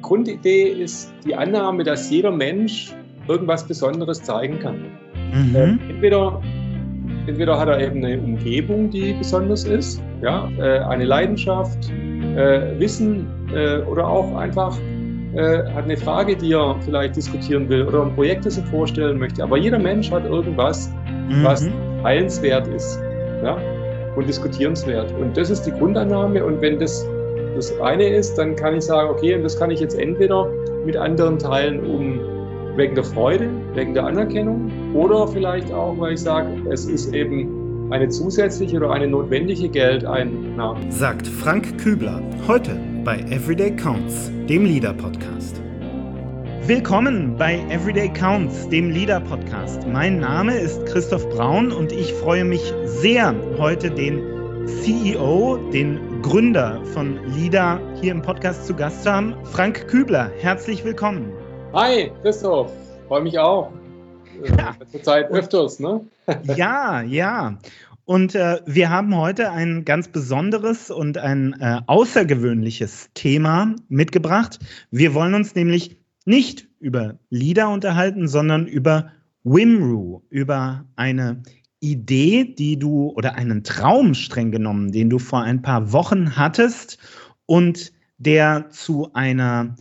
Grundidee ist die Annahme, dass jeder Mensch irgendwas Besonderes zeigen kann. Entweder hat er eben eine Umgebung, die besonders ist, ja, eine Leidenschaft, Wissen oder auch einfach hat eine Frage, die er vielleicht diskutieren will oder ein Projekt, das er vorstellen möchte. Aber jeder Mensch hat irgendwas, was heilenswert ist, ja, und diskutierenswert. Und das ist die Grundannahme. Und wenn das eine ist, dann kann ich sagen, okay, und das kann ich jetzt entweder mit anderen teilen, wegen der Freude, wegen der Anerkennung oder vielleicht auch, weil ich sage, es ist eben eine zusätzliche oder eine notwendige Geldeinnahme. Sagt Frank Kübler heute bei Everyday Counts, dem Leader-Podcast. Willkommen bei Everyday Counts, dem Leader-Podcast. Mein Name ist Christoph Braun und ich freue mich sehr, heute den CEO, den Gründer von Leader hier im Podcast zu Gast zu haben, Frank Kübler. Herzlich willkommen. Hi, Christoph. Freue mich auch. Zurzeit öfters, ne? Ja. Und wir haben heute ein ganz besonderes und ein außergewöhnliches Thema mitgebracht. Wir wollen uns nämlich nicht über Leader unterhalten, sondern über WIMRU, über eine Idee, oder einen Traum streng genommen, den du vor ein paar Wochen hattest und der zu einer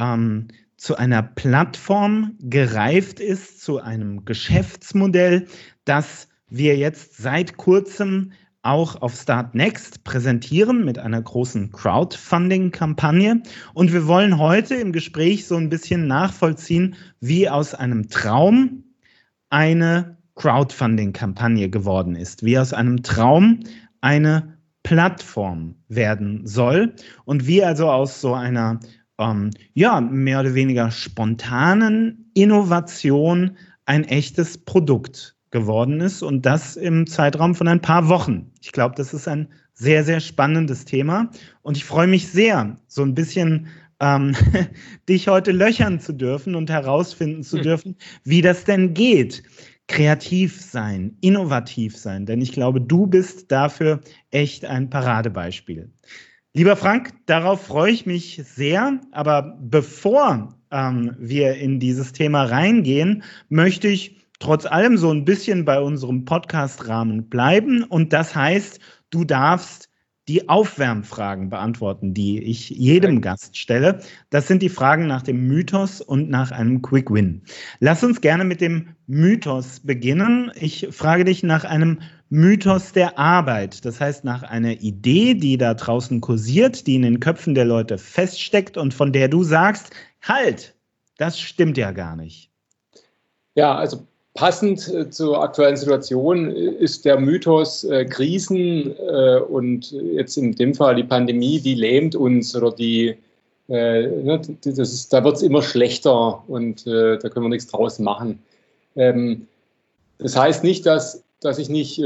Plattform gereift ist, zu einem Geschäftsmodell, das wir jetzt seit kurzem auch auf Start Next präsentieren mit einer großen Crowdfunding-Kampagne. Und wir wollen heute im Gespräch so ein bisschen nachvollziehen, wie aus einem Traum eine Crowdfunding-Kampagne geworden ist, wie aus einem Traum eine Plattform werden soll und wie also aus so einer mehr oder weniger spontanen Innovation ein echtes Produkt geworden ist und das im Zeitraum von ein paar Wochen. Ich glaube, das ist ein sehr, sehr spannendes Thema und ich freue mich sehr, so ein bisschen dich heute löchern zu dürfen und herausfinden zu dürfen, wie das denn geht. Kreativ sein, innovativ sein, denn ich glaube, du bist dafür echt ein Paradebeispiel. Lieber Frank, darauf freue ich mich sehr, aber bevor wir in dieses Thema reingehen, möchte ich trotz allem so ein bisschen bei unserem Podcast-Rahmen bleiben und das heißt, du darfst die Aufwärmfragen beantworten, die ich jedem Gast stelle. Das sind die Fragen nach dem Mythos und nach einem Quick Win. Lass uns gerne mit dem Mythos beginnen. Ich frage dich nach einem Mythos der Arbeit. Das heißt, nach einer Idee, die da draußen kursiert, die in den Köpfen der Leute feststeckt und von der du sagst, halt, das stimmt ja gar nicht. Ja, also passend zur aktuellen Situation ist der Mythos Krisen und jetzt in dem Fall die Pandemie, die lähmt uns oder da wird es immer schlechter und da können wir nichts draus machen. Das heißt nicht, dass ich nicht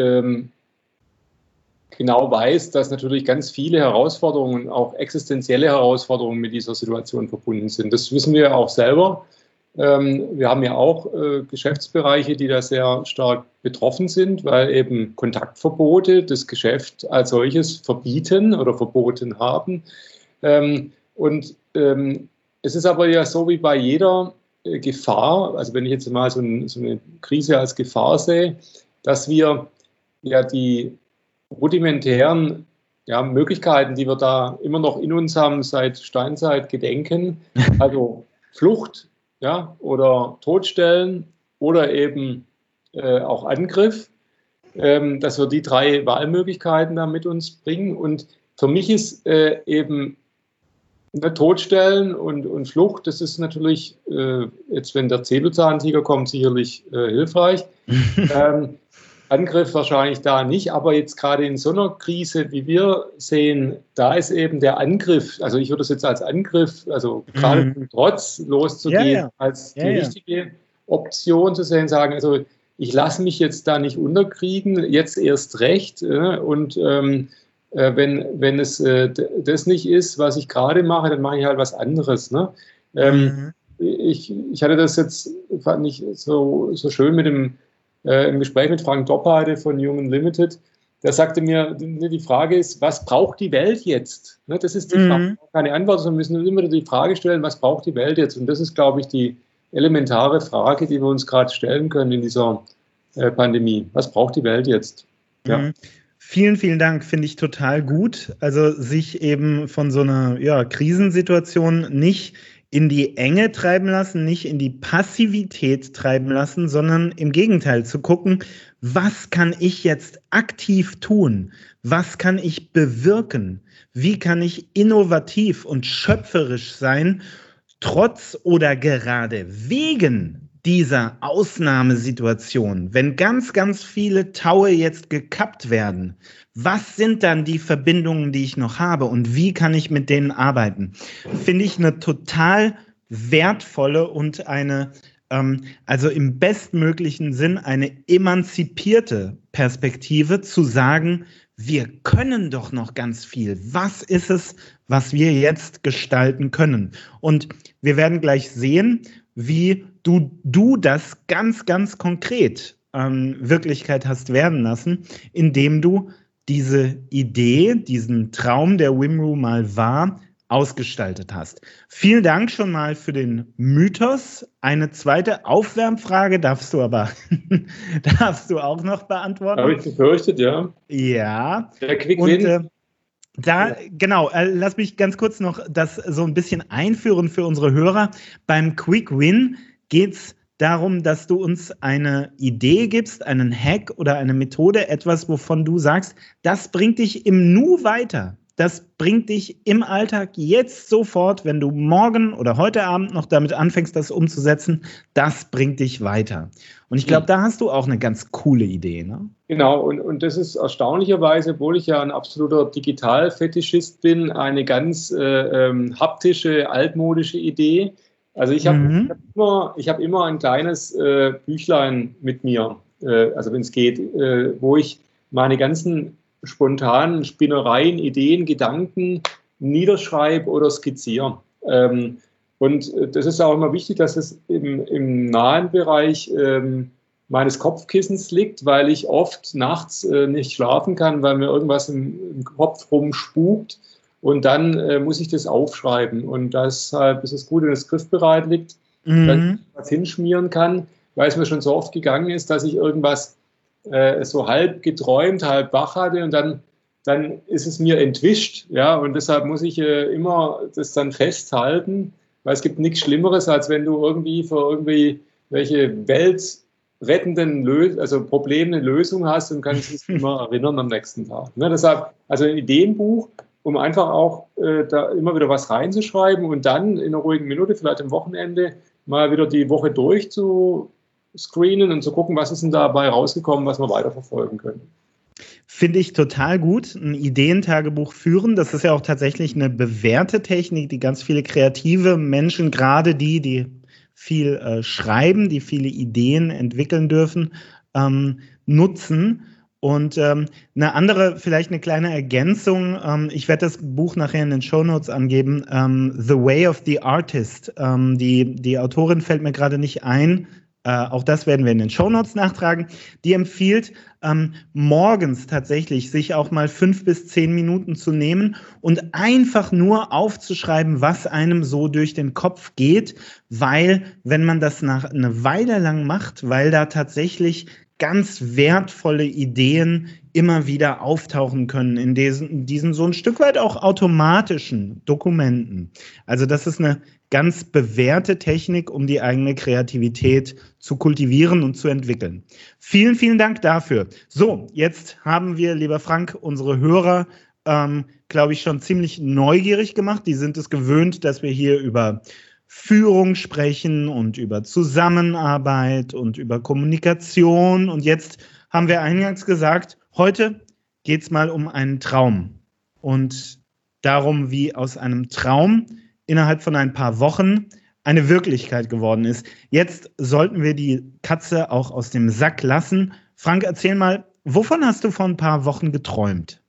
genau weiß, dass natürlich ganz viele Herausforderungen, auch existenzielle Herausforderungen mit dieser Situation verbunden sind. Das wissen wir auch selber. Wir haben ja auch Geschäftsbereiche, die da sehr stark betroffen sind, weil eben Kontaktverbote das Geschäft als solches verbieten oder verboten haben. Es ist aber ja so wie bei jeder Gefahr, also wenn ich jetzt mal so eine Krise als Gefahr sehe, dass wir ja die rudimentären Möglichkeiten, die wir da immer noch in uns haben, seit Steinzeit gedenken, also Flucht, ja, oder Todstellen oder eben auch Angriff, dass wir die 3 Wahlmöglichkeiten da mit uns bringen. Und für mich ist eben Todstellen und Flucht, das ist natürlich, jetzt wenn der Säbelzahntiger kommt, sicherlich hilfreich. Angriff wahrscheinlich da nicht, aber jetzt gerade in so einer Krise, wie wir sehen, da ist eben der Angriff, also ich würde es jetzt als Angriff, also gerade zum Trotz loszugehen, als die richtige Option zu sehen, sagen, also ich lasse mich jetzt da nicht unterkriegen, jetzt erst recht und wenn es das nicht ist, was ich gerade mache, dann mache ich halt was anderes. Ne? Ich hatte das jetzt, fand ich so schön im Gespräch mit Frank Doppheide von Jung Unlimited, der sagte mir, die Frage ist, was braucht die Welt jetzt? Ne, das ist die Frage, keine Antwort, sondern wir müssen immer wieder die Frage stellen, was braucht die Welt jetzt? Und das ist, glaube ich, die elementare Frage, die wir uns gerade stellen können in dieser Pandemie. Was braucht die Welt jetzt? Ja. Vielen, vielen Dank, finde ich total gut. Also sich eben von so einer Krisensituation nicht in die Enge treiben lassen, nicht in die Passivität treiben lassen, sondern im Gegenteil zu gucken, was kann ich jetzt aktiv tun? Was kann ich bewirken? Wie kann ich innovativ und schöpferisch sein, trotz oder gerade wegen dieser Ausnahmesituation, wenn ganz, ganz viele Taue jetzt gekappt werden, was sind dann die Verbindungen, die ich noch habe und wie kann ich mit denen arbeiten? Finde ich eine total wertvolle und also im bestmöglichen Sinn eine emanzipierte Perspektive zu sagen, wir können doch noch ganz viel. Was ist es, was wir jetzt gestalten können? Und wir werden gleich sehen, wie du das ganz, ganz konkret Wirklichkeit hast werden lassen, indem du diese Idee, diesen Traum, der WIMRU mal war, ausgestaltet hast. Vielen Dank schon mal für den Mythos. Eine zweite Aufwärmfrage darfst du auch noch beantworten. Habe ich befürchtet, ja. Ja. Der Quick Win. Genau, lass mich ganz kurz noch das so ein bisschen einführen für unsere Hörer. Beim Quick Win geht es darum, dass du uns eine Idee gibst, einen Hack oder eine Methode, etwas, wovon du sagst, das bringt dich im Nu weiter. Das bringt dich im Alltag jetzt sofort, wenn du morgen oder heute Abend noch damit anfängst, das umzusetzen, das bringt dich weiter. Und ich glaube, da hast du auch eine ganz coole Idee, ne? Genau, und das ist erstaunlicherweise, obwohl ich ja ein absoluter Digital-Fetischist bin, eine ganz haptische, altmodische Idee. Also ich hab immer ein kleines Büchlein mit mir, also wenn es geht, wo ich meine ganzen spontanen Spinnereien, Ideen, Gedanken niederschreibe oder skizziere. Und das ist auch immer wichtig, dass es im nahen Bereich meines Kopfkissens liegt, weil ich oft nachts nicht schlafen kann, weil mir irgendwas im Kopf rumspukt. Und dann muss ich das aufschreiben. Und deshalb ist es gut, wenn es griffbereit liegt, dass ich was hinschmieren kann, weil es mir schon so oft gegangen ist, dass ich irgendwas so halb geträumt, halb wach hatte und dann ist es mir entwischt. Ja? Und deshalb muss ich immer das dann festhalten, weil es gibt nichts Schlimmeres, als wenn du irgendwie für welche weltrettenden Probleme eine Lösung hast und kannst es immer erinnern am nächsten Tag. Ne? Deshalb, also ein Ideenbuch, um einfach auch da immer wieder was reinzuschreiben und dann in einer ruhigen Minute, vielleicht am Wochenende, mal wieder die Woche durchzuscreenen und zu gucken, was ist denn dabei rausgekommen, was wir weiterverfolgen können. Finde ich total gut, ein Ideentagebuch führen. Das ist ja auch tatsächlich eine bewährte Technik, die ganz viele kreative Menschen, gerade die viel schreiben, die viele Ideen entwickeln dürfen, nutzen. Und eine andere, vielleicht eine kleine Ergänzung, ich werde das Buch nachher in den Shownotes angeben, The Way of the Artist. Die Autorin fällt mir gerade nicht ein, auch das werden wir in den Shownotes nachtragen. Die empfiehlt, morgens tatsächlich sich auch mal 5 bis 10 Minuten zu nehmen und einfach nur aufzuschreiben, was einem so durch den Kopf geht, weil, wenn man das nach eine Weile lang macht, weil da tatsächlich ganz wertvolle Ideen immer wieder auftauchen können in diesen so ein Stück weit auch automatischen Dokumenten. Also das ist eine ganz bewährte Technik, um die eigene Kreativität zu kultivieren und zu entwickeln. Vielen, vielen Dank dafür. So, jetzt haben wir, lieber Frank, unsere Hörer, glaube ich, schon ziemlich neugierig gemacht. Die sind es gewöhnt, dass wir hier über Führung sprechen und über Zusammenarbeit und über Kommunikation. Und jetzt haben wir eingangs gesagt, heute geht es mal um einen Traum und darum, wie aus einem Traum innerhalb von ein paar Wochen eine Wirklichkeit geworden ist. Jetzt sollten wir die Katze auch aus dem Sack lassen. Frank, erzähl mal, wovon hast du vor ein paar Wochen geträumt?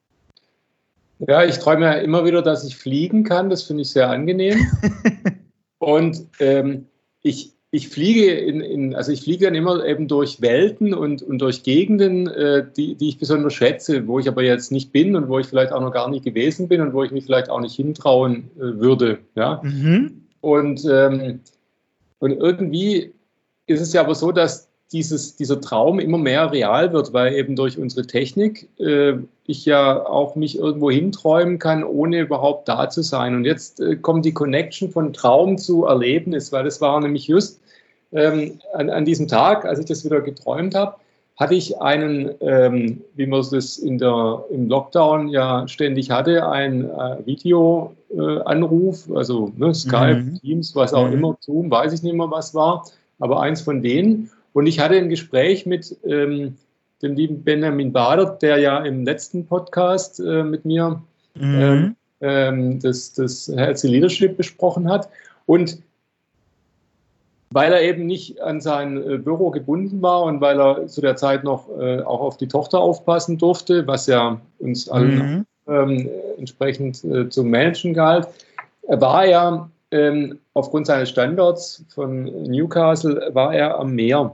Ja, ich träume ja immer wieder, dass ich fliegen kann. Das finde ich sehr angenehm. Und ich ich fliege also ich fliege dann immer eben durch Welten und durch Gegenden, die ich besonders schätze, wo ich aber jetzt nicht bin und wo ich vielleicht auch noch gar nicht gewesen bin und wo ich mich vielleicht auch nicht hintrauen würde. Ja? Und irgendwie ist es ja aber so, dass dieser Traum immer mehr real wird, weil eben durch unsere Technik ich ja auch mich irgendwo hinträumen kann, ohne überhaupt da zu sein. Und jetzt kommt die Connection von Traum zu Erlebnis, weil das war nämlich just an diesem Tag, als ich das wieder geträumt habe, hatte ich einen, wie man das im Lockdown ja ständig hatte, einen Videoanruf, also Skype, Teams, was auch immer, Zoom, weiß ich nicht mehr, was war, aber eins von denen. Und ich hatte ein Gespräch mit dem lieben Benjamin Bader, der ja im letzten Podcast mit mir das Healthy Leadership besprochen hat. Und weil er eben nicht an sein Büro gebunden war und weil er zu der Zeit noch auch auf die Tochter aufpassen durfte, was ja uns allen entsprechend zum Managen galt, war er aufgrund seines Standorts von Newcastle, war er am Meer.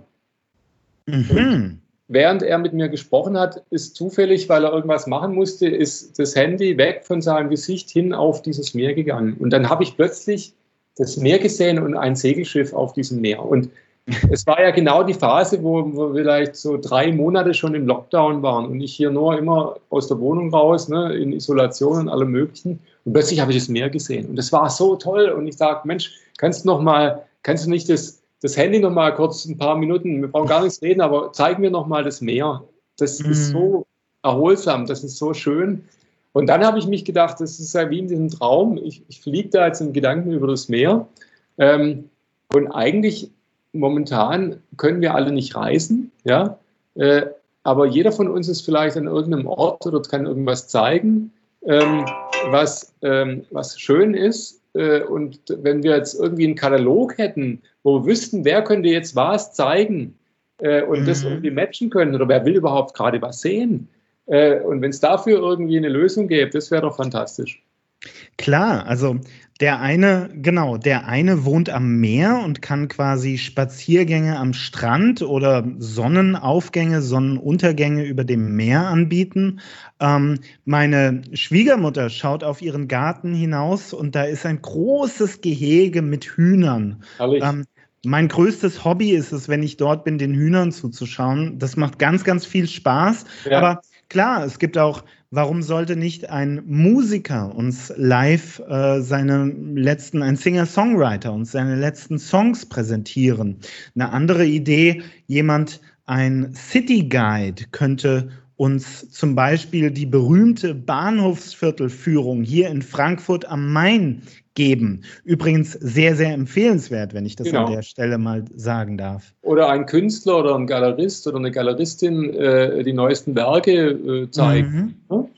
Während er mit mir gesprochen hat, ist zufällig, weil er irgendwas machen musste, ist das Handy weg von seinem Gesicht hin auf dieses Meer gegangen. Und dann habe ich plötzlich das Meer gesehen und ein Segelschiff auf diesem Meer. Und es war ja genau die Phase, wo wir vielleicht so 3 Monate schon im Lockdown waren und ich hier nur immer aus der Wohnung raus, ne, in Isolation und allem Möglichen. Und plötzlich habe ich das Meer gesehen. Und das war so toll. Und ich sage, Mensch, kannst du nicht das Handy noch mal kurz ein paar Minuten, wir brauchen gar nichts reden, aber zeig mir noch mal das Meer. Das ist so erholsam, das ist so schön. Und dann habe ich mich gedacht, das ist ja wie in diesem Traum, ich fliege da jetzt in Gedanken über das Meer. Und eigentlich momentan können wir alle nicht reisen, ja, aber jeder von uns ist vielleicht an irgendeinem Ort oder kann irgendwas zeigen, was schön ist. Und wenn wir jetzt irgendwie einen Katalog hätten, wo wir wüssten, wer könnte jetzt was zeigen und das irgendwie matchen können oder wer will überhaupt gerade was sehen. Und wenn es dafür irgendwie eine Lösung gäbe, das wäre doch fantastisch. Klar, also der eine wohnt am Meer und kann quasi Spaziergänge am Strand oder Sonnenaufgänge, Sonnenuntergänge über dem Meer anbieten. Meine Schwiegermutter schaut auf ihren Garten hinaus und da ist ein großes Gehege mit Hühnern. Mein größtes Hobby ist es, wenn ich dort bin, den Hühnern zuzuschauen. Das macht ganz, ganz viel Spaß. Ja. Aber klar, es gibt auch, warum sollte nicht ein Musiker uns live ein Singer-Songwriter uns seine letzten Songs präsentieren? Eine andere Idee, ein City Guide könnte uns zum Beispiel die berühmte Bahnhofsviertelführung hier in Frankfurt am Main geben. Übrigens sehr, sehr empfehlenswert, wenn ich das an der Stelle mal sagen darf. Oder ein Künstler oder ein Galerist oder eine Galeristin die neuesten Werke zeigen.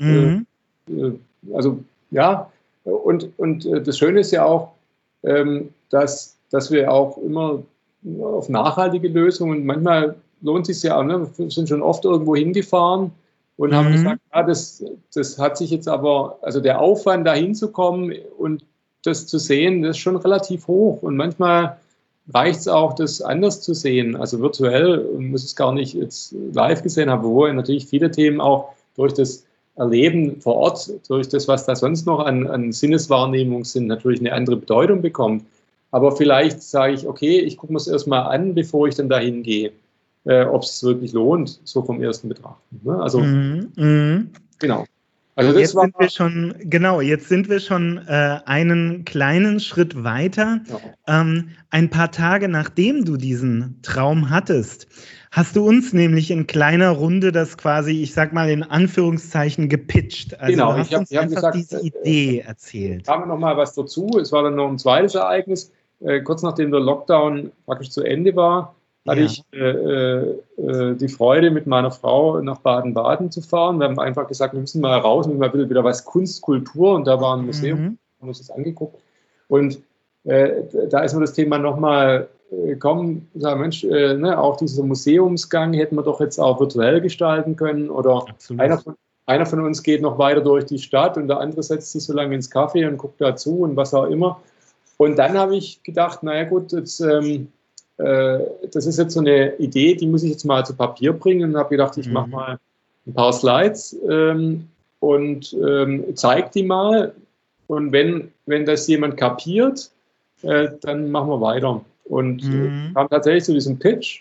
Also ja, und das Schöne ist ja auch, dass wir auch immer auf nachhaltige Lösungen, manchmal lohnt es sich ja auch, ne? Wir sind schon oft irgendwo hingefahren und haben gesagt, ja, das hat sich jetzt aber, also der Aufwand, da hinzukommen und das zu sehen, das ist schon relativ hoch. Und manchmal reicht es auch, das anders zu sehen. Also virtuell muss es gar nicht jetzt live gesehen haben, wo natürlich viele Themen auch durch das Erleben vor Ort, durch das, was da sonst noch an Sinneswahrnehmung sind, natürlich eine andere Bedeutung bekommt. Aber vielleicht sage ich, okay, ich gucke mir es erstmal an, bevor ich dann dahin gehe, ob es wirklich lohnt, so vom ersten Betrachten. Ne? Also, genau. Also jetzt sind wir schon einen kleinen Schritt weiter. Ja. Ein paar Tage nachdem du diesen Traum hattest, hast du uns nämlich in kleiner Runde das quasi, ich sag mal in Anführungszeichen, gepitcht. Also genau, du hast uns einfach gesagt, diese Idee erzählt. Haben wir noch mal was dazu. Es war dann noch ein zweites Ereignis. Kurz nachdem der Lockdown praktisch zu Ende war, hatte ich die Freude, mit meiner Frau nach Baden-Baden zu fahren. Wir haben einfach gesagt, wir müssen mal raus, wir müssen mal wieder was Kunst, Kultur, und da war ein Museum, haben uns das angeguckt. Und da ist mir das Thema nochmal gekommen, sagen, Mensch, ne, auch dieser Museumsgang hätten wir doch jetzt auch virtuell gestalten können, oder einer von uns geht noch weiter durch die Stadt und der andere setzt sich so lange ins Café und guckt dazu und was auch immer. Und dann habe ich gedacht, naja gut, jetzt das ist jetzt so eine Idee, die muss ich jetzt mal zu Papier bringen und habe gedacht, ich mache mal ein paar Slides und zeige die mal. Und wenn das jemand kapiert, dann machen wir weiter. Und kam tatsächlich zu diesem Pitch.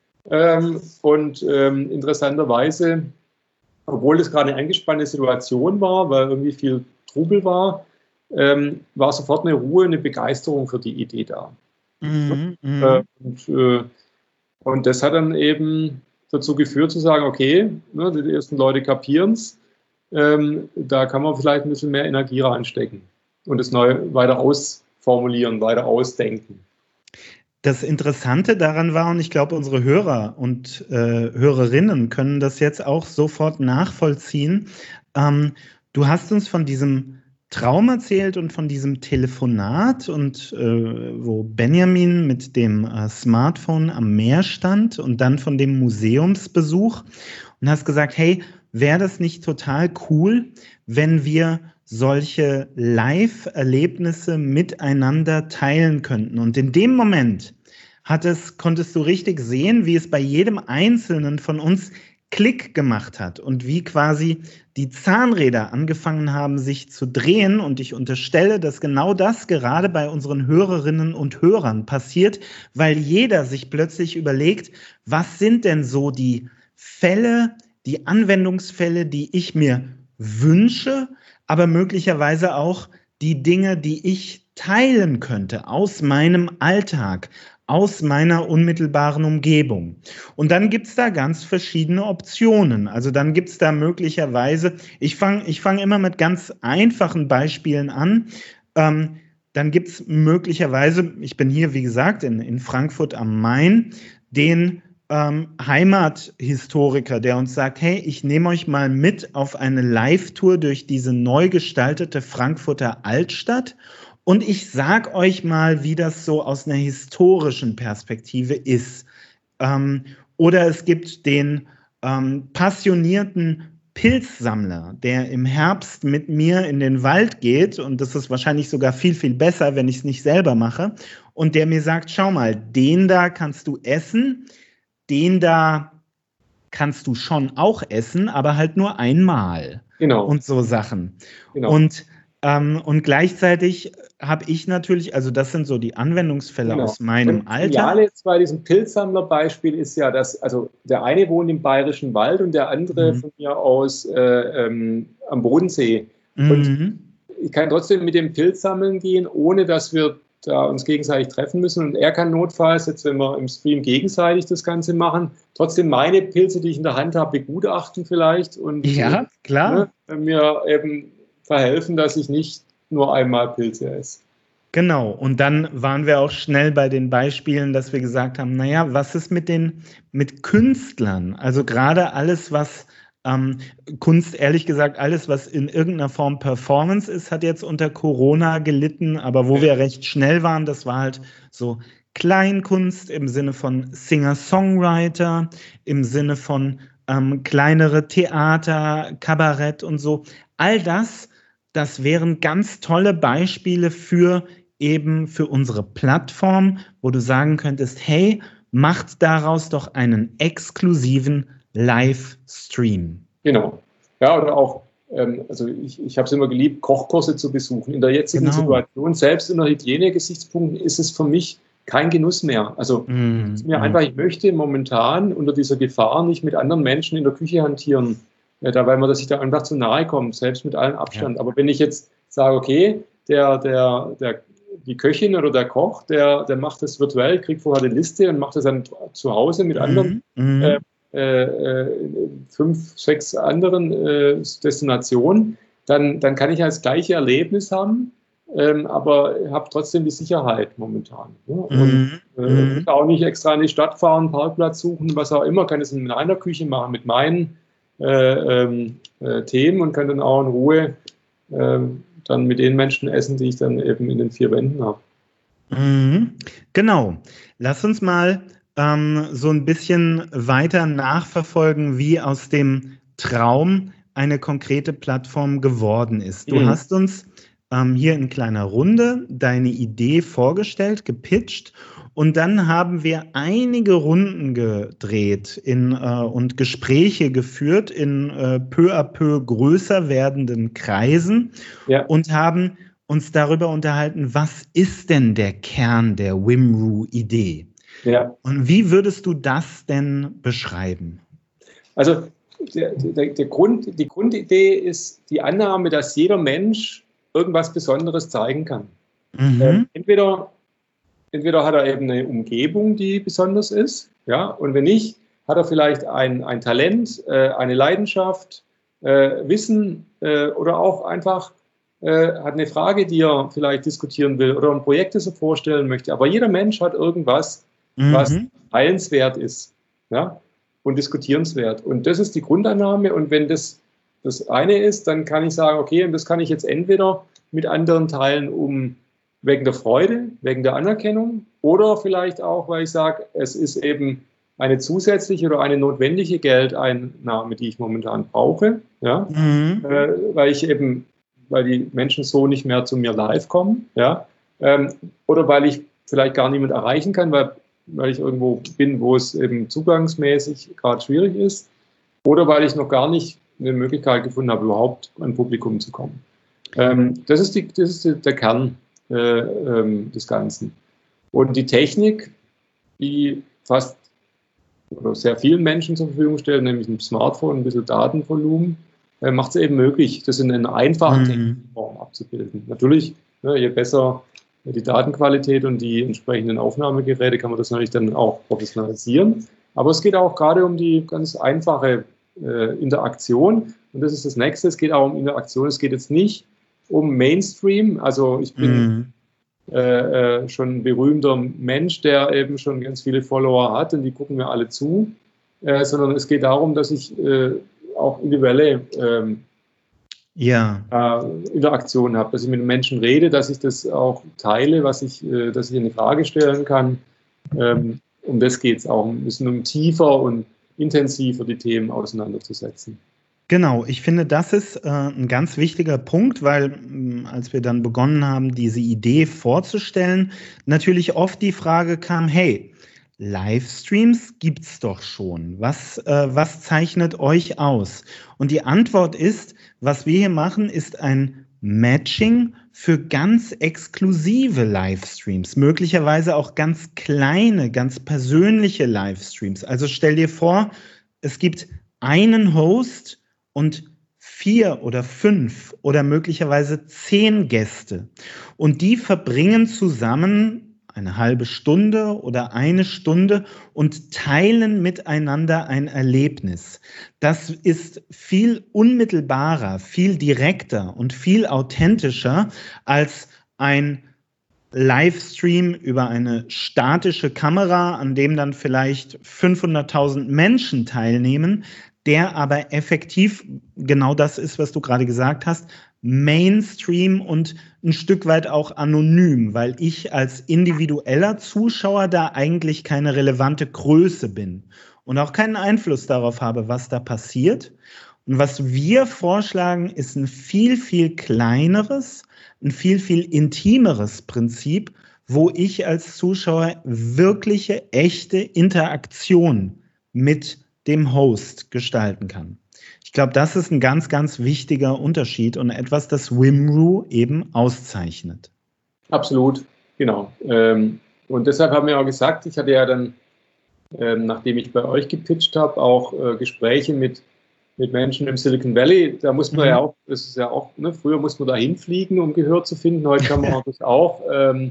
Interessanterweise, obwohl es gerade eine angespannte Situation war, weil irgendwie viel Trubel war, war sofort eine Ruhe, eine Begeisterung für die Idee da. Und das hat dann eben dazu geführt zu sagen, okay, ne, die ersten Leute kapieren es, da kann man vielleicht ein bisschen mehr Energie reinstecken und es neu weiter ausformulieren, weiter ausdenken. Das Interessante daran war, und ich glaube, unsere Hörer und Hörerinnen können das jetzt auch sofort nachvollziehen, du hast uns von diesem Traum erzählt und von diesem Telefonat und wo Benjamin mit dem Smartphone am Meer stand und dann von dem Museumsbesuch und hast gesagt, hey, wäre das nicht total cool, wenn wir solche Live-Erlebnisse miteinander teilen könnten? Und in dem Moment konntest du richtig sehen, wie es bei jedem Einzelnen von uns Klick gemacht hat und wie quasi die Zahnräder angefangen haben, sich zu drehen. Und ich unterstelle, dass genau das gerade bei unseren Hörerinnen und Hörern passiert, weil jeder sich plötzlich überlegt, was sind denn so die Fälle, die Anwendungsfälle, die ich mir wünsche, aber möglicherweise auch die Dinge, die ich teilen könnte aus meinem Alltag, aus meiner unmittelbaren Umgebung. Und dann gibt es da ganz verschiedene Optionen. Also dann gibt es da möglicherweise, ich fang immer mit ganz einfachen Beispielen an, dann gibt es möglicherweise, ich bin hier, wie gesagt, in Frankfurt am Main, den Heimathistoriker, der uns sagt, hey, ich nehme euch mal mit auf eine Live-Tour durch diese neu gestaltete Frankfurter Altstadt und ich sage euch mal, wie das so aus einer historischen Perspektive ist. Oder es gibt den passionierten Pilzsammler, der im Herbst mit mir in den Wald geht, und das ist wahrscheinlich sogar viel, viel besser, wenn ich es nicht selber mache, und der mir sagt, schau mal, den da kannst du essen, den da kannst du schon auch essen, aber halt nur einmal. Genau. Und so Sachen. Genau. Und gleichzeitig habe ich natürlich, also das sind so die Anwendungsfälle aus meinem Alltag. Das Geniale jetzt bei diesem Pilzsammler-Beispiel ist ja, dass also der eine wohnt im Bayerischen Wald und der andere von mir aus am Bodensee. Und ich kann trotzdem mit dem Pilz sammeln gehen, ohne dass wir da uns gegenseitig treffen müssen. Und er kann notfalls, jetzt wenn wir im Stream gegenseitig das Ganze machen, trotzdem meine Pilze, die ich in der Hand habe, begutachten vielleicht. Und ja, klar. Mir eben verhelfen, dass ich nicht nur einmal Pilze esse. Genau, und dann waren wir auch schnell bei den Beispielen, dass wir gesagt haben, naja, was ist mit Künstlern? Also gerade alles, was Kunst, ehrlich gesagt, alles, was in irgendeiner Form Performance ist, hat jetzt unter Corona gelitten, aber wo wir recht schnell waren, das war halt so Kleinkunst im Sinne von Singer-Songwriter, im Sinne von kleinere Theater, Kabarett und so. All das wären ganz tolle Beispiele für unsere Plattform, wo du sagen könntest, hey, macht daraus doch einen exklusiven Livestream. Genau. Ja, oder auch, also ich habe es immer geliebt, Kochkurse zu besuchen. In der jetzigen Situation, selbst unter Hygiene-Gesichtspunkten, ist es für mich kein Genuss mehr. Also ich möchte momentan unter dieser Gefahr nicht mit anderen Menschen in der Küche hantieren. Ja, weil man sich da einfach zu nahe kommt, selbst mit allem Abstand. Ja. Aber wenn ich jetzt sage, okay, die Köchin oder der Koch, der macht das virtuell, kriegt vorher eine Liste und macht das dann zu Hause mit anderen 5, 6 anderen Destinationen, dann kann ich das gleiche Erlebnis haben, aber habe trotzdem die Sicherheit momentan. Ne? Und auch nicht extra in die Stadt fahren, Parkplatz suchen, was auch immer, kann es in meiner Küche machen mit meinen Themen und kann dann auch in Ruhe dann mit den Menschen essen, die ich dann eben in den 4 Wänden habe. Genau. Lass uns mal so ein bisschen weiter nachverfolgen, wie aus dem Traum eine konkrete Plattform geworden ist. Du hast uns hier in kleiner Runde deine Idee vorgestellt, gepitcht Und dann haben wir einige Runden gedreht und Gespräche geführt in peu à peu größer werdenden Kreisen und haben uns darüber unterhalten, was ist denn der Kern der WimRoo-Idee? Ja. Und wie würdest du das denn beschreiben? Also die Grundidee ist die Annahme, dass jeder Mensch irgendwas Besonderes zeigen kann. Entweder hat er eben eine Umgebung, die besonders ist, ja, und wenn nicht, hat er vielleicht ein Talent, eine Leidenschaft, Wissen oder auch einfach hat eine Frage, die er vielleicht diskutieren will oder ein Projekt, das er vorstellen möchte. Aber jeder Mensch hat irgendwas, was teilenswert ist, ja, und diskutierenswert. Und das ist die Grundannahme. Und wenn das eine ist, dann kann ich sagen, okay, und das kann ich jetzt entweder mit anderen teilen, wegen der Freude, wegen der Anerkennung oder vielleicht auch, weil ich sage, es ist eben eine zusätzliche oder eine notwendige Geldeinnahme, die ich momentan brauche, ja, weil die Menschen so nicht mehr zu mir live kommen, ja, oder weil ich vielleicht gar niemand erreichen kann, weil ich irgendwo bin, wo es eben zugangsmäßig gerade schwierig ist, oder weil ich noch gar nicht eine Möglichkeit gefunden habe, überhaupt an Publikum zu kommen. Das ist der Kern des Ganzen. Und die Technik, die fast oder sehr vielen Menschen zur Verfügung stellt, nämlich ein Smartphone, ein bisschen Datenvolumen, macht es eben möglich, das in einer einfachen technischen Form abzubilden. Natürlich, je besser die Datenqualität und die entsprechenden Aufnahmegeräte, kann man das natürlich dann auch professionalisieren. Aber es geht auch gerade um die ganz einfache Interaktion. Und das ist das Nächste. Es geht auch um Interaktion. Es geht jetzt nicht um Mainstream. Also ich bin schon ein berühmter Mensch, der eben schon ganz viele Follower hat und die gucken mir alle zu. Sondern es geht darum, dass ich auch individuelle Interaktion habe, dass ich mit den Menschen rede, dass ich das auch teile, dass ich eine Frage stellen kann. Um das geht es auch, ein bisschen um tiefer und intensiver die Themen auseinanderzusetzen. Genau, ich finde, das ist ein ganz wichtiger Punkt, weil als wir dann begonnen haben, diese Idee vorzustellen, natürlich oft die Frage kam, hey, Livestreams gibt's doch schon. Was zeichnet euch aus? Und die Antwort ist, was wir hier machen, ist ein Matching für ganz exklusive Livestreams, möglicherweise auch ganz kleine, ganz persönliche Livestreams. Also stell dir vor, es gibt einen Host und 4 oder 5 oder möglicherweise 10 Gäste. Und die verbringen zusammen eine halbe Stunde oder eine Stunde und teilen miteinander ein Erlebnis. Das ist viel unmittelbarer, viel direkter und viel authentischer als ein Livestream über eine statische Kamera, an dem dann vielleicht 500.000 Menschen teilnehmen, der aber effektiv genau das ist, was du gerade gesagt hast, Mainstream und ein Stück weit auch anonym, weil ich als individueller Zuschauer da eigentlich keine relevante Größe bin und auch keinen Einfluss darauf habe, was da passiert. Und was wir vorschlagen, ist ein viel, viel kleineres, ein viel, viel intimeres Prinzip, wo ich als Zuschauer wirkliche, echte Interaktion mit dem Host gestalten kann. Ich glaube, das ist ein ganz, ganz wichtiger Unterschied und etwas, das WimRoo eben auszeichnet. Absolut, genau. Und deshalb haben wir auch gesagt, ich hatte ja dann, nachdem ich bei euch gepitcht habe, auch Gespräche mit Menschen im Silicon Valley. Da muss man ja auch, das ist ja auch, ne, früher musste man da hinfliegen, um Gehör zu finden. Heute kann man das auch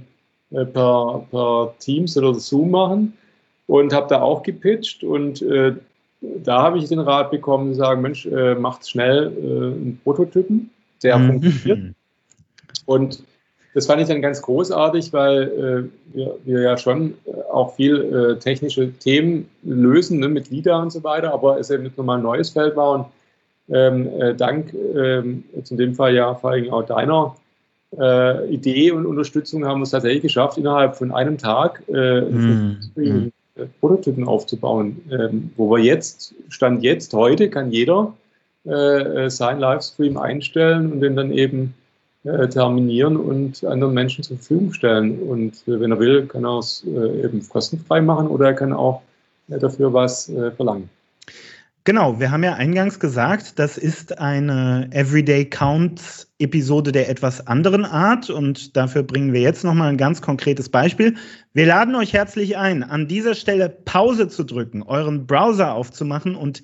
per Teams oder Zoom machen. Und habe da auch gepitcht und da habe ich den Rat bekommen, zu sagen, Mensch, macht schnell einen Prototypen, der funktioniert. Und das fand ich dann ganz großartig, weil wir ja schon auch viel technische Themen lösen, ne, mit LIDAR und so weiter, aber es eben nicht nochmal ein neues Feld war. Und dank, jetzt in dem Fall ja vor allem auch deiner Idee und Unterstützung haben wir es tatsächlich geschafft, innerhalb von einem Tag Prototypen aufzubauen, wo wir heute kann jeder seinen Livestream einstellen und den dann eben terminieren und anderen Menschen zur Verfügung stellen. Und wenn er will, kann er es eben kostenfrei machen oder er kann auch dafür was verlangen. Genau, wir haben ja eingangs gesagt, das ist eine Everyday Count-Episode der etwas anderen Art und dafür bringen wir jetzt nochmal ein ganz konkretes Beispiel. Wir laden euch herzlich ein, an dieser Stelle Pause zu drücken, euren Browser aufzumachen und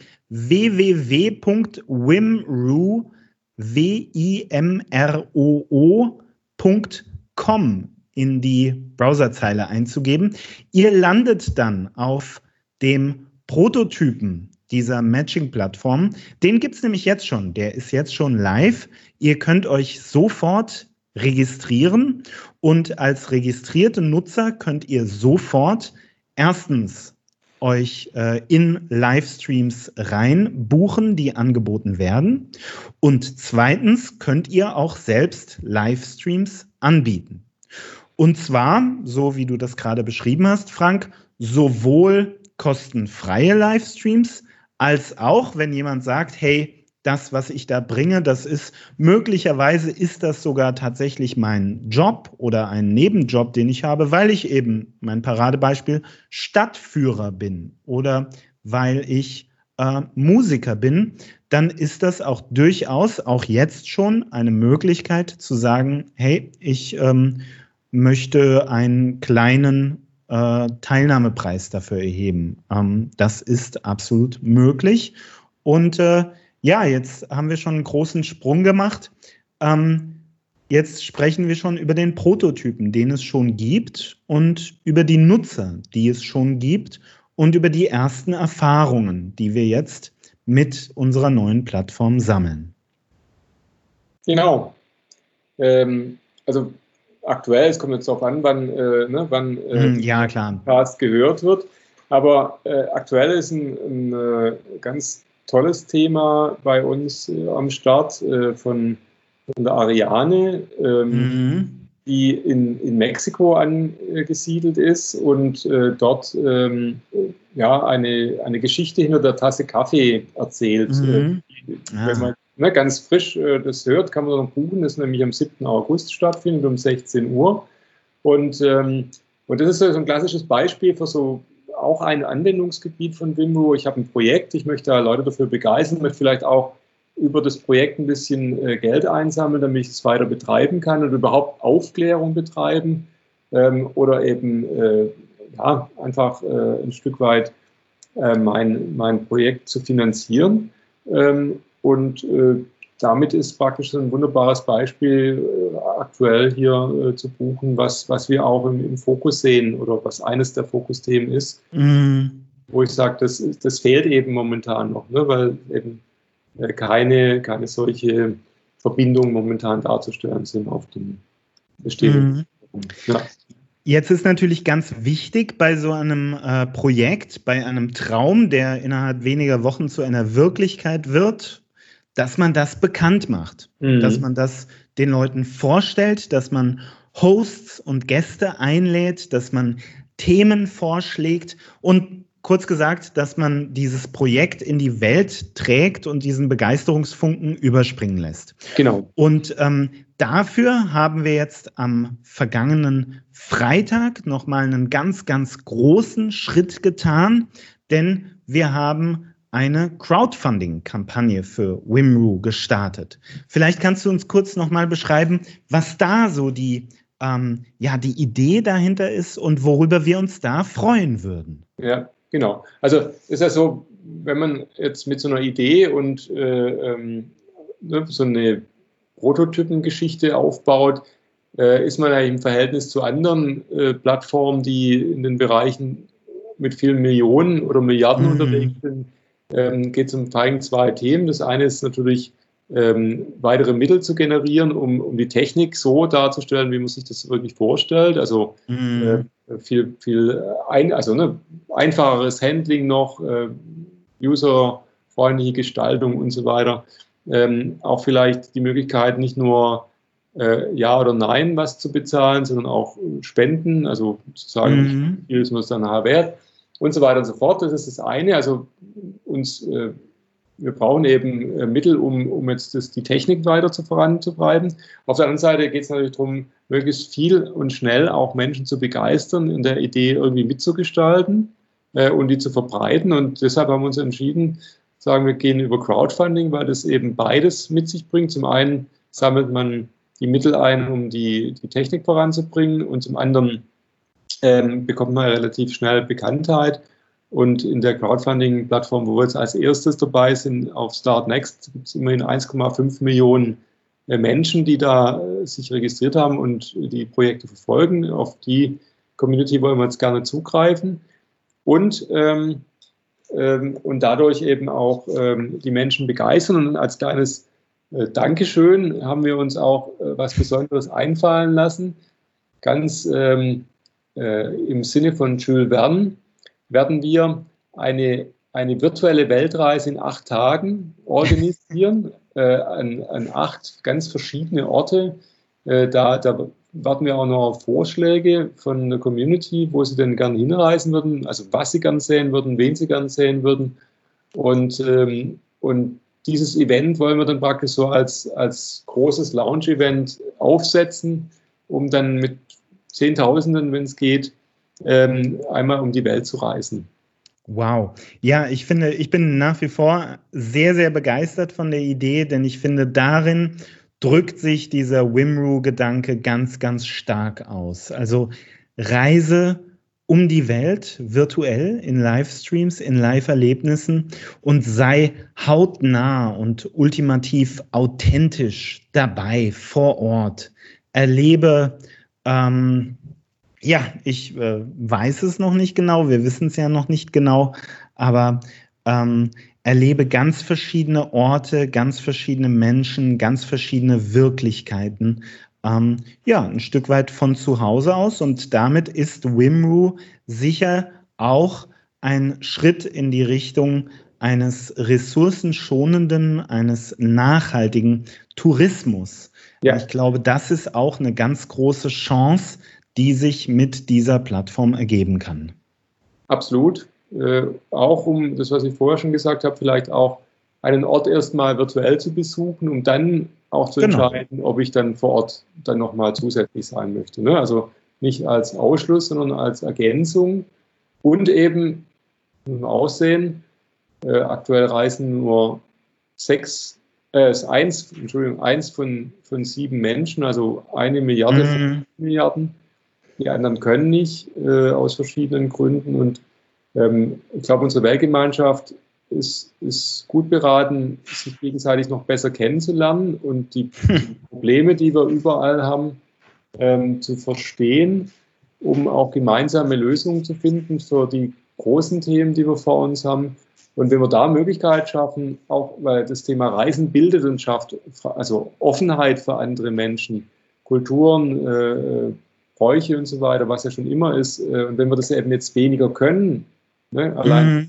www.wimroo.com in die Browserzeile einzugeben. Ihr landet dann auf dem Prototypen dieser Matching-Plattform. Den gibt es nämlich jetzt schon. Der ist jetzt schon live. Ihr könnt euch sofort registrieren und als registrierte Nutzer könnt ihr sofort erstens euch in Livestreams rein buchen, die angeboten werden. Und zweitens könnt ihr auch selbst Livestreams anbieten. Und zwar, so wie du das gerade beschrieben hast, Frank, sowohl kostenfreie Livestreams, als auch, wenn jemand sagt, hey, das, was ich da bringe, das ist, möglicherweise ist das sogar tatsächlich mein Job oder ein Nebenjob, den ich habe, weil ich eben, mein Paradebeispiel, Stadtführer bin oder weil ich Musiker bin, dann ist das auch durchaus, auch jetzt schon, eine Möglichkeit zu sagen, hey, ich möchte einen kleinen Teilnahmepreis dafür erheben. Das ist absolut möglich. Und ja, jetzt haben wir schon einen großen Sprung gemacht. Jetzt sprechen wir schon über den Prototypen, den es schon gibt und über die Nutzer, die es schon gibt und über die ersten Erfahrungen, die wir jetzt mit unserer neuen Plattform sammeln. Genau. Also aktuell, es kommt jetzt darauf an, wann ja, klar. Podcast gehört wird, aber aktuell ist ein ganz tolles Thema bei uns am Start von der Ariane, die in Mexiko angesiedelt ist und dort eine Geschichte hinter der Tasse Kaffee erzählt. Wenn man ganz frisch das hört, kann man noch buchen. Das ist nämlich am 7. August stattfindet, um 16 Uhr. Und das ist so ein klassisches Beispiel für so auch ein Anwendungsgebiet von Wimroo. Ich habe ein Projekt, ich möchte da Leute dafür begeistern, möchte vielleicht auch über das Projekt ein bisschen Geld einsammeln, damit ich es weiter betreiben kann und überhaupt Aufklärung betreiben oder eben einfach ein Stück weit mein Projekt zu finanzieren. Und damit ist praktisch so ein wunderbares Beispiel aktuell hier zu buchen, was wir auch im Fokus sehen oder was eines der Fokusthemen ist, wo ich sage, das fehlt eben momentan noch, ne, weil eben keine solche Verbindungen momentan darzustellen sind auf dem bestehenden. Ja. Jetzt ist natürlich ganz wichtig bei so einem Projekt, bei einem Traum, der innerhalb weniger Wochen zu einer Wirklichkeit wird, dass man das bekannt macht, dass man das den Leuten vorstellt, dass man Hosts und Gäste einlädt, dass man Themen vorschlägt und kurz gesagt, dass man dieses Projekt in die Welt trägt und diesen Begeisterungsfunken überspringen lässt. Genau. Und dafür haben wir jetzt am vergangenen Freitag nochmal einen ganz, ganz großen Schritt getan, denn wir haben eine Crowdfunding-Kampagne für Wimroo gestartet. Vielleicht kannst du uns kurz nochmal beschreiben, was da so die Idee dahinter ist und worüber wir uns da freuen würden. Ja, genau. Also ist ja so, wenn man jetzt mit so einer Idee und so eine Prototypengeschichte aufbaut, ist man ja im Verhältnis zu anderen Plattformen, die in den Bereichen mit vielen Millionen oder Milliarden unterwegs sind, geht es um zwei Themen. Das eine ist natürlich, weitere Mittel zu generieren, um die Technik so darzustellen, wie man sich das wirklich vorstellt. Also einfacheres Handling noch, userfreundliche Gestaltung und so weiter. Auch vielleicht die Möglichkeit, nicht nur Ja oder Nein was zu bezahlen, sondern auch Spenden, also zu sagen, wie viel ist mir das dann nachher wert und so weiter und so fort. Das ist das eine, also uns wir brauchen eben Mittel, um jetzt die Technik weiter voranzutreiben. Auf der anderen Seite geht es natürlich darum, möglichst viel und schnell auch Menschen zu begeistern, in der Idee irgendwie mitzugestalten und die zu verbreiten. Und deshalb haben wir uns entschieden, sagen wir gehen über Crowdfunding, weil das eben beides mit sich bringt. Zum einen sammelt man die Mittel ein, um die Technik voranzubringen, und zum anderen bekommt man relativ schnell Bekanntheit. Und in der Crowdfunding-Plattform, wo wir jetzt als erstes dabei sind, auf Start Next, gibt es immerhin 1,5 Millionen Menschen, die da sich registriert haben und die Projekte verfolgen. Auf die Community wollen wir jetzt gerne zugreifen und dadurch eben auch die Menschen begeistern. Und als kleines Dankeschön haben wir uns auch was Besonderes einfallen lassen. Ganz im Sinne von Jules Verne werden wir eine virtuelle Weltreise in 8 Tagen organisieren, an 8 ganz verschiedene Orte. Da warten wir auch noch auf Vorschläge von der Community, wo sie denn gerne hinreisen würden, also was sie gern sehen würden, wen sie gern sehen würden. Und dieses Event wollen wir dann praktisch so als großes Launch-Event aufsetzen, um dann mit Zehntausenden, wenn es geht, einmal um die Welt zu reisen. Wow. Ja, ich bin nach wie vor sehr, sehr begeistert von der Idee, denn ich finde, darin drückt sich dieser WIMRU-Gedanke ganz, ganz stark aus. Also Reise um die Welt, virtuell, in Livestreams, in Live-Erlebnissen, und sei hautnah und ultimativ authentisch dabei, vor Ort. Erlebe, ich weiß es noch nicht genau, wir wissen es ja noch nicht genau, aber erlebe ganz verschiedene Orte, ganz verschiedene Menschen, ganz verschiedene Wirklichkeiten, ein Stück weit von zu Hause aus, und damit ist WIMRU sicher auch ein Schritt in die Richtung eines ressourcenschonenden, eines nachhaltigen Tourismus. Ja. Ich glaube, das ist auch eine ganz große Chance, die sich mit dieser Plattform ergeben kann. Absolut. Auch um das, was ich vorher schon gesagt habe, vielleicht auch einen Ort erstmal virtuell zu besuchen, um dann auch zu entscheiden, ob ich dann vor Ort dann nochmal zusätzlich sein möchte. Ne? Also nicht als Ausschluss, sondern als Ergänzung. Und eben, muss man auch sehen, aktuell reisen nur 1 von 7 Menschen, also 1 Milliarde von Milliarden. Die anderen können nicht, aus verschiedenen Gründen. Und ich glaube, unsere Weltgemeinschaft ist gut beraten, sich gegenseitig noch besser kennenzulernen und die Probleme, die wir überall haben, zu verstehen, um auch gemeinsame Lösungen zu finden für die großen Themen, die wir vor uns haben. Und wenn wir da Möglichkeit schaffen, auch weil das Thema Reisen bildet und schafft, also Offenheit für andere Menschen, Kulturen, Bräuche und so weiter, was ja schon immer ist, und wenn wir das eben jetzt weniger können, ne, allein,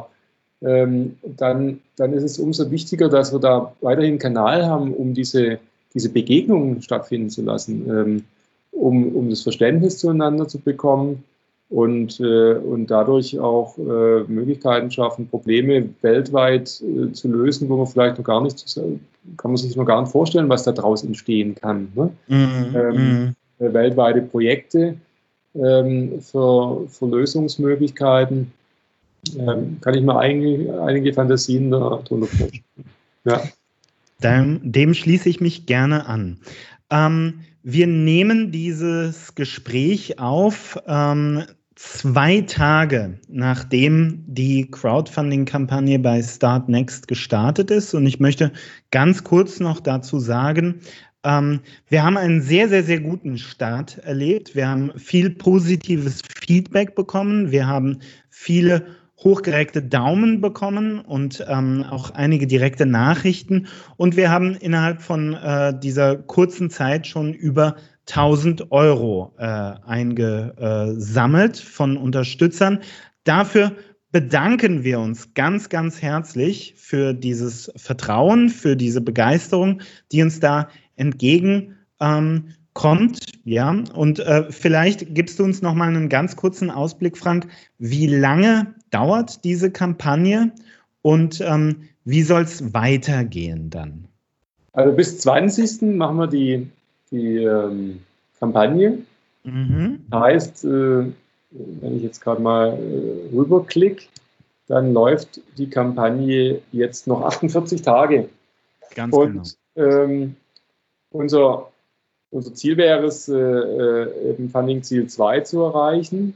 dann ist es umso wichtiger, dass wir da weiterhin einen Kanal haben, um diese Begegnungen stattfinden zu lassen, um das Verständnis zueinander zu bekommen und dadurch auch Möglichkeiten schaffen, Probleme weltweit zu lösen, wo man vielleicht noch gar nicht, kann man sich noch gar nicht vorstellen, was da draus entstehen kann. Ne? Weltweite Projekte für Lösungsmöglichkeiten, kann ich mir einige Fantasien darunter vorstellen. Ja. Dem schließe ich mich gerne an. Wir nehmen dieses Gespräch auf 2 Tage, nachdem die Crowdfunding-Kampagne bei Start Next gestartet ist. Und ich möchte ganz kurz noch dazu sagen, wir haben einen sehr, sehr, sehr guten Start erlebt. Wir haben viel positives Feedback bekommen. Wir haben viele hochgereckte Daumen bekommen und auch einige direkte Nachrichten. Und wir haben innerhalb von dieser kurzen Zeit schon über 1.000 Euro eingesammelt von Unterstützern. Dafür bedanken wir uns ganz, ganz herzlich für dieses Vertrauen, für diese Begeisterung, die uns da entgegenkommt. Ja, und vielleicht gibst du uns noch mal einen ganz kurzen Ausblick, Frank. Wie lange dauert diese Kampagne und Wie soll es weitergehen dann? Also bis 20. machen wir die Kampagne. Heißt, wenn ich jetzt gerade mal rüberklicke, dann läuft die Kampagne jetzt noch 48 Tage. Ganz genau. Unser Ziel wäre es, eben Funding-Ziel 2 zu erreichen.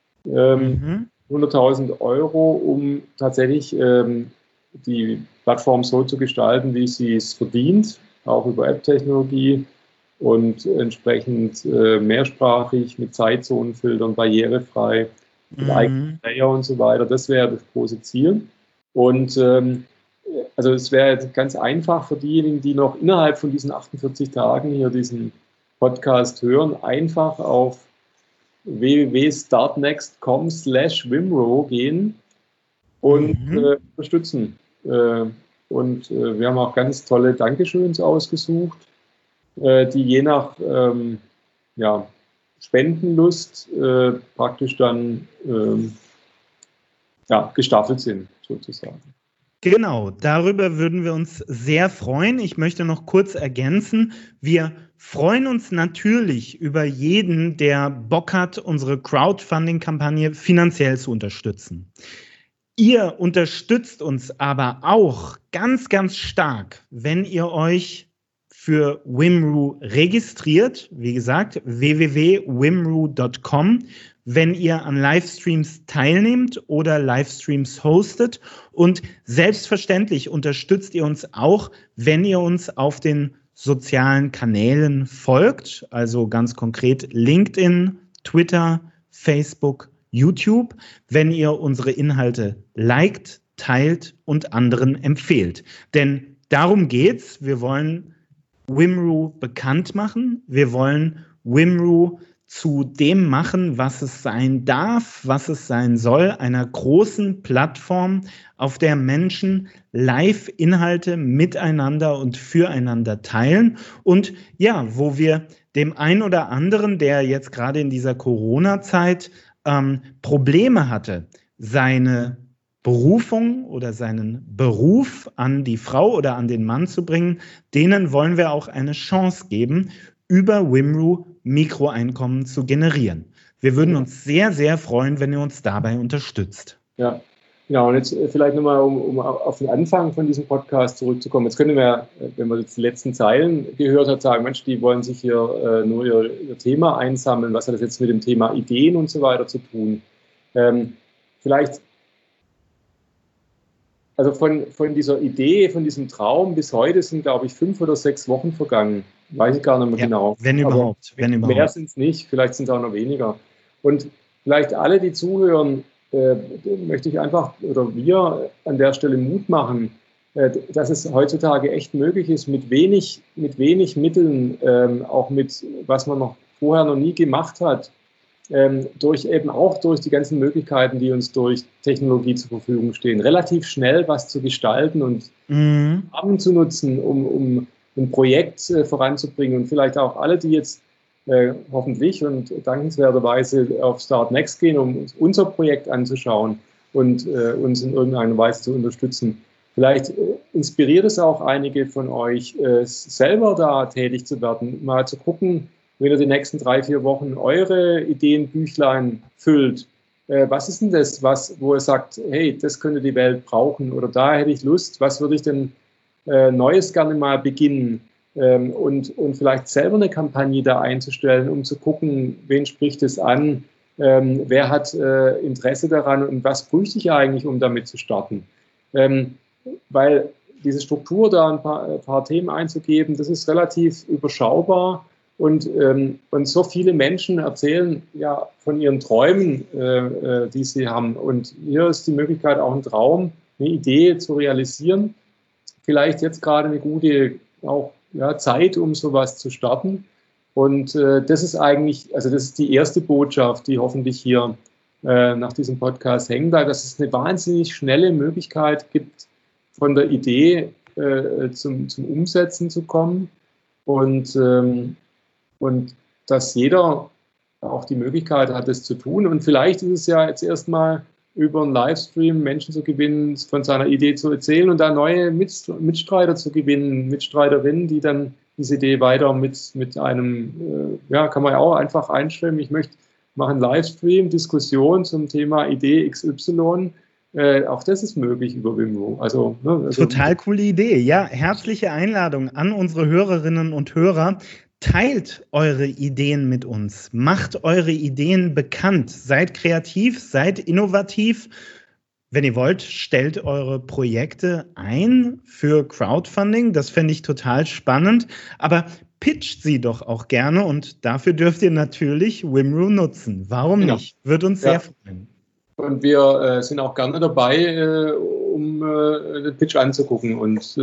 100.000 Euro, um tatsächlich die Plattform so zu gestalten, wie sie es verdient, auch über App-Technologie und entsprechend mehrsprachig, mit Zeitzonenfiltern, barrierefrei, mit eigenen Player und so weiter. Das wäre das große Ziel. Und also es wäre jetzt ganz einfach für diejenigen, die noch innerhalb von diesen 48 Tagen hier diesen Podcast hören, einfach auf www.startnext.com/Wimrow gehen und unterstützen. Und wir haben auch ganz tolle Dankeschöns ausgesucht, die je nach Spendenlust praktisch dann gestaffelt sind, sozusagen. Genau, darüber würden wir uns sehr freuen. Ich möchte noch kurz ergänzen, wir freuen uns natürlich über jeden, der Bock hat, unsere Crowdfunding-Kampagne finanziell zu unterstützen. Ihr unterstützt uns aber auch ganz, ganz stark, wenn ihr euch für Wimru registriert. Wie gesagt, www.wimru.com. Wenn ihr an Livestreams teilnehmt oder Livestreams hostet. Und selbstverständlich unterstützt ihr uns auch, wenn ihr uns auf den sozialen Kanälen folgt, also ganz konkret LinkedIn, Twitter, Facebook, YouTube, wenn ihr unsere Inhalte liked, teilt und anderen empfehlt. Denn darum geht's. Wir wollen Wimru bekannt machen. Wir wollen Wimru zu dem machen, was es sein darf, was es sein soll, einer großen Plattform, auf der Menschen Live-Inhalte miteinander und füreinander teilen und ja, wo wir dem einen oder anderen, der jetzt gerade in dieser Corona-Zeit Probleme hatte, seine Berufung oder seinen Beruf an die Frau oder an den Mann zu bringen, denen wollen wir auch eine Chance geben, über Wimru Mikroeinkommen zu generieren. Wir würden uns sehr, sehr freuen, wenn ihr uns dabei unterstützt. Ja, genau. Und jetzt vielleicht nochmal, um auf den Anfang von diesem Podcast zurückzukommen. Jetzt können wir, wenn man jetzt die letzten Zeilen gehört hat, sagen, Mensch, die wollen sich hier nur ihr Thema einsammeln. Was hat das jetzt mit dem Thema Ideen und so weiter zu tun? Vielleicht, also von dieser Idee, von diesem Traum bis heute sind, glaube ich, 5 oder 6 Wochen vergangen. Weiß ich gar nicht mehr genau. Wenn überhaupt. Mehr sind es nicht, vielleicht sind es auch noch weniger. Und vielleicht alle, die zuhören, möchte ich einfach oder wir an der Stelle Mut machen, dass es heutzutage echt möglich ist, mit wenig Mitteln, auch mit was man noch vorher noch nie gemacht hat, durch die ganzen Möglichkeiten, die uns durch Technologie zur Verfügung stehen, relativ schnell was zu gestalten und Rahmen zu nutzen, um ein Projekt voranzubringen. Und vielleicht auch alle, die jetzt hoffentlich und dankenswerterweise auf Start Next gehen, um uns unser Projekt anzuschauen und uns in irgendeiner Weise zu unterstützen. Vielleicht inspiriert es auch einige von euch, selber da tätig zu werden, mal zu gucken, wenn ihr die nächsten 3-4 Wochen eure Ideenbüchlein füllt. Was ist denn das, wo ihr sagt, hey, das könnte die Welt brauchen oder da hätte ich Lust, was würde ich denn Neues gerne mal beginnen und vielleicht selber eine Kampagne da einzustellen, um zu gucken, wen spricht es an, wer hat Interesse daran und was bräuchte ich eigentlich, um damit zu starten. Weil diese Struktur, da ein paar Themen einzugeben, das ist relativ überschaubar und so viele Menschen erzählen ja von ihren Träumen, die sie haben. Und hier ist die Möglichkeit, auch einen Traum, eine Idee zu realisieren. Vielleicht jetzt gerade eine gute Zeit, um sowas zu starten. Und das ist eigentlich, also das ist die erste Botschaft, die hoffentlich hier nach diesem Podcast hängen bleibt, dass es eine wahnsinnig schnelle Möglichkeit gibt, von der Idee zum Umsetzen zu kommen und dass jeder auch die Möglichkeit hat, das zu tun. Und vielleicht ist es ja jetzt erstmal über einen Livestream Menschen zu gewinnen, von seiner Idee zu erzählen und da neue Mitstreiter zu gewinnen, Mitstreiterinnen, die dann diese Idee weiter mit einem, kann man ja auch einfach einstellen, ich mache einen Livestream, Diskussion zum Thema Idee XY. Auch das ist möglich über Wimru. Also total coole Idee. Ja, herzliche Einladung an unsere Hörerinnen und Hörer. Teilt eure Ideen mit uns. Macht eure Ideen bekannt. Seid kreativ, seid innovativ. Wenn ihr wollt, stellt eure Projekte ein für Crowdfunding. Das fände ich total spannend. Aber pitcht sie doch auch gerne und dafür dürft ihr natürlich Wimru nutzen. Warum nicht? Wird uns sehr freuen. Und wir sind auch gerne dabei, um den Pitch anzugucken und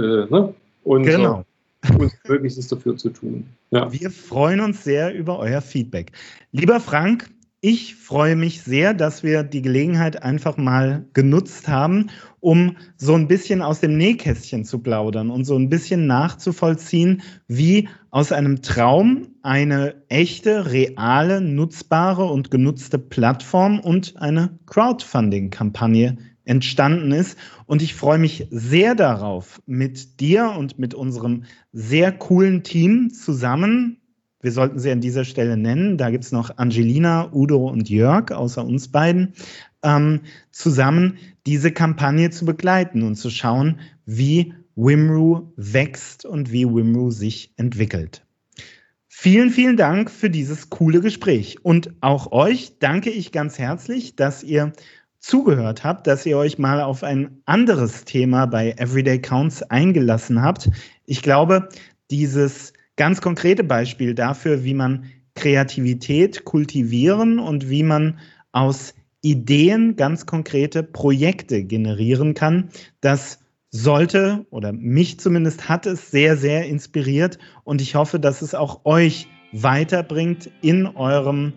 genau. Uns Möglichstes dafür zu tun. Ja. Wir freuen uns sehr über euer Feedback. Lieber Frank, ich freue mich sehr, dass wir die Gelegenheit einfach mal genutzt haben, um so ein bisschen aus dem Nähkästchen zu plaudern und so ein bisschen nachzuvollziehen, wie aus einem Traum eine echte, reale, nutzbare und genutzte Plattform und eine Crowdfunding-Kampagne entstanden ist. Und ich freue mich sehr darauf, mit dir und mit unserem sehr coolen Team zusammen, wir sollten sie an dieser Stelle nennen, da gibt es noch Angelina, Udo und Jörg, außer uns beiden, zusammen diese Kampagne zu begleiten und zu schauen, wie Wimru wächst und wie Wimru sich entwickelt. Vielen, vielen Dank für dieses coole Gespräch. Und auch euch danke ich ganz herzlich, dass ihr zugehört habt, dass ihr euch mal auf ein anderes Thema bei Everyday Counts eingelassen habt. Ich glaube, dieses ganz konkrete Beispiel dafür, wie man Kreativität kultivieren und wie man aus Ideen ganz konkrete Projekte generieren kann, das sollte, oder mich zumindest hat es sehr, sehr inspiriert und ich hoffe, dass es auch euch weiterbringt in eurer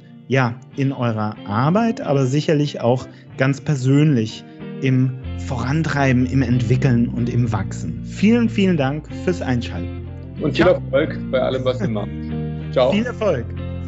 Arbeit, aber sicherlich auch ganz persönlich im Vorantreiben, im Entwickeln und im Wachsen. Vielen, vielen Dank fürs Einschalten. Und viel Erfolg bei allem, was ihr macht. Ciao. Viel Erfolg.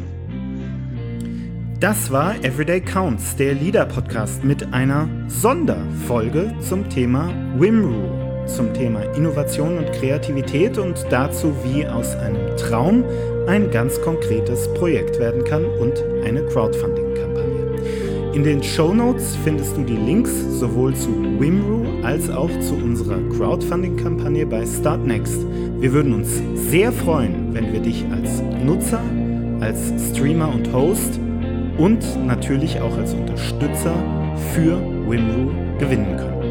Das war Everyday Counts, der LEADER-Podcast mit einer Sonderfolge zum Thema Wimru, zum Thema Innovation und Kreativität und dazu, wie aus einem Traum ein ganz konkretes Projekt werden kann und eine Crowdfunding-Kampagne. In den Shownotes findest du die Links sowohl zu Wimru als auch zu unserer Crowdfunding-Kampagne bei Start Next. Wir würden uns sehr freuen, wenn wir dich als Nutzer, als Streamer und Host und natürlich auch als Unterstützer für Wimru gewinnen können.